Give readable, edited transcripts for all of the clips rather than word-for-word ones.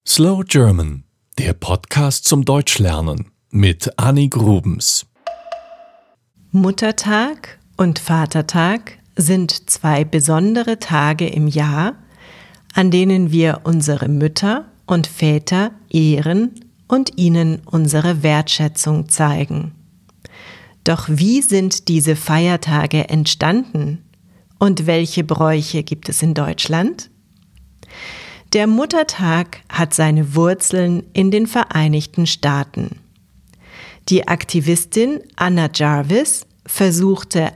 Slow German, der Podcast zum Deutschlernen mit Anni Grubens. Muttertag und Vatertag sind zwei besondere Tage im Jahr, an denen wir unsere Mütter und Väter ehren und ihnen unsere Wertschätzung zeigen. Doch wie sind diese Feiertage entstanden und welche Bräuche gibt es in Deutschland? Der Muttertag hat seine Wurzeln in den Vereinigten Staaten. Die Aktivistin Anna Jarvis versuchte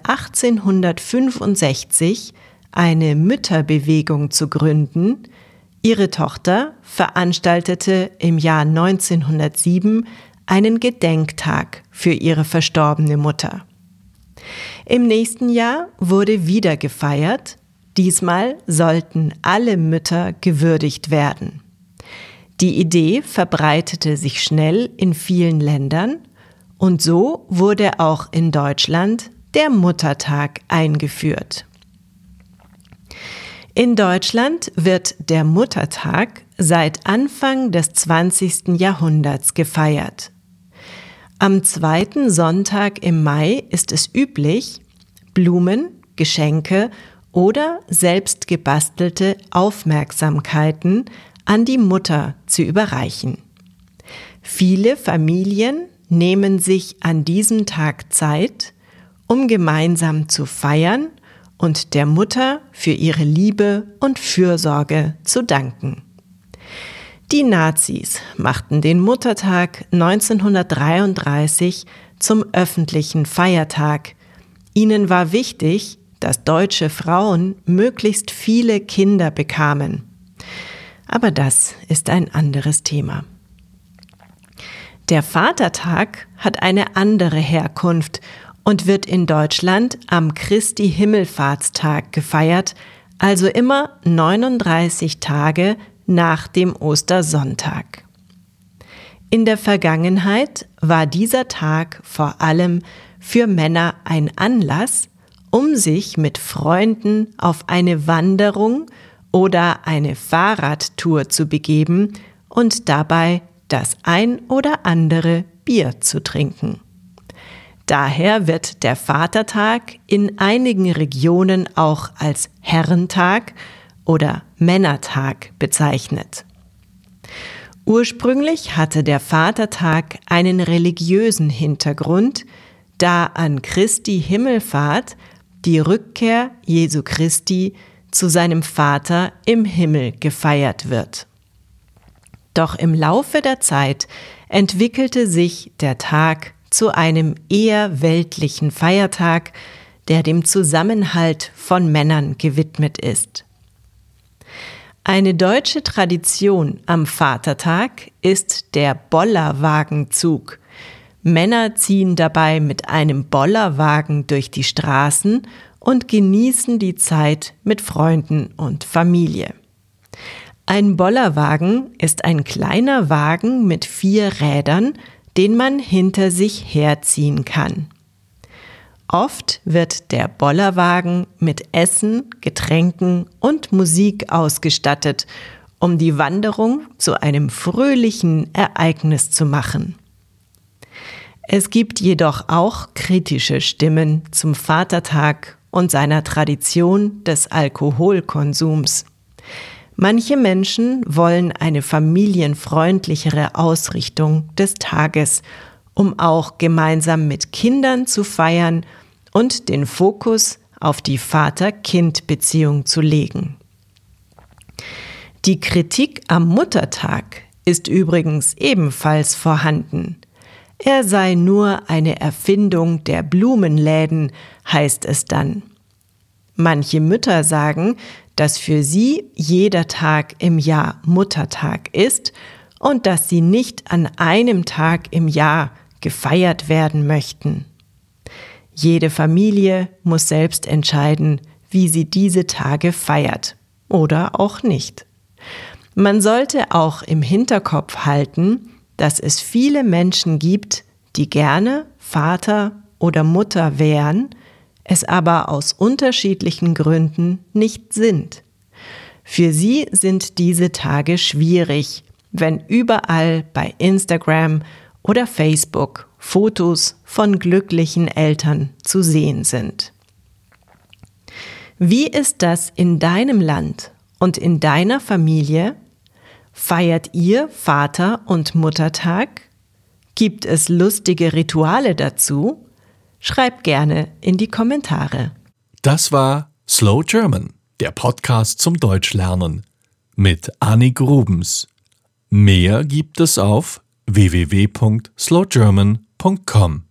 1865 eine Mütterbewegung zu gründen. Ihre Tochter veranstaltete im Jahr 1907 einen Gedenktag für ihre verstorbene Mutter. Im nächsten Jahr wurde wieder gefeiert. Diesmal sollten alle Mütter gewürdigt werden. Die Idee verbreitete sich schnell in vielen Ländern und so wurde auch in Deutschland der Muttertag eingeführt. In Deutschland wird der Muttertag seit Anfang des 20. Jahrhunderts gefeiert. Am zweiten Sonntag im Mai ist es üblich, Blumen, Geschenke oder selbst gebastelte Aufmerksamkeiten an die Mutter zu überreichen. Viele Familien nehmen sich an diesem Tag Zeit, um gemeinsam zu feiern und der Mutter für ihre Liebe und Fürsorge zu danken. Die Nazis machten den Muttertag 1933 zum öffentlichen Feiertag. Ihnen war wichtig, dass deutsche Frauen möglichst viele Kinder bekamen. Aber das ist ein anderes Thema. Der Vatertag hat eine andere Herkunft und wird in Deutschland am Christi Himmelfahrtstag gefeiert, also immer 39 Tage nach dem Ostersonntag. In der Vergangenheit war dieser Tag vor allem für Männer ein Anlass, um sich mit Freunden auf eine Wanderung oder eine Fahrradtour zu begeben und dabei das ein oder andere Bier zu trinken. Daher wird der Vatertag in einigen Regionen auch als Herrentag oder Männertag bezeichnet. Ursprünglich hatte der Vatertag einen religiösen Hintergrund, da an Christi Himmelfahrt die Rückkehr Jesu Christi zu seinem Vater im Himmel gefeiert wird. Doch im Laufe der Zeit entwickelte sich der Tag zu einem eher weltlichen Feiertag, der dem Zusammenhalt von Männern gewidmet ist. Eine deutsche Tradition am Vatertag ist der Bollerwagenzug. Männer ziehen dabei mit einem Bollerwagen durch die Straßen und genießen die Zeit mit Freunden und Familie. Ein Bollerwagen ist ein kleiner Wagen mit 4 Rädern, den man hinter sich herziehen kann. Oft wird der Bollerwagen mit Essen, Getränken und Musik ausgestattet, um die Wanderung zu einem fröhlichen Ereignis zu machen. Es gibt jedoch auch kritische Stimmen zum Vatertag und seiner Tradition des Alkoholkonsums. Manche Menschen wollen eine familienfreundlichere Ausrichtung des Tages, um auch gemeinsam mit Kindern zu feiern und den Fokus auf die Vater-Kind-Beziehung zu legen. Die Kritik am Muttertag ist übrigens ebenfalls vorhanden. Er sei nur eine Erfindung der Blumenläden, heißt es dann. Manche Mütter sagen, dass für sie jeder Tag im Jahr Muttertag ist und dass sie nicht an einem Tag im Jahr gefeiert werden möchten. Jede Familie muss selbst entscheiden, wie sie diese Tage feiert oder auch nicht. Man sollte auch im Hinterkopf halten, dass es viele Menschen gibt, die gerne Vater oder Mutter wären, es aber aus unterschiedlichen Gründen nicht sind. Für sie sind diese Tage schwierig, wenn überall bei Instagram oder Facebook Fotos von glücklichen Eltern zu sehen sind. Wie ist das in deinem Land und in deiner Familie? Feiert ihr Vater- und Muttertag? Gibt es lustige Rituale dazu? Schreib gerne in die Kommentare. Das war Slow German, der Podcast zum Deutschlernen mit Anni Grubens. Mehr gibt es auf www.slowgerman.com.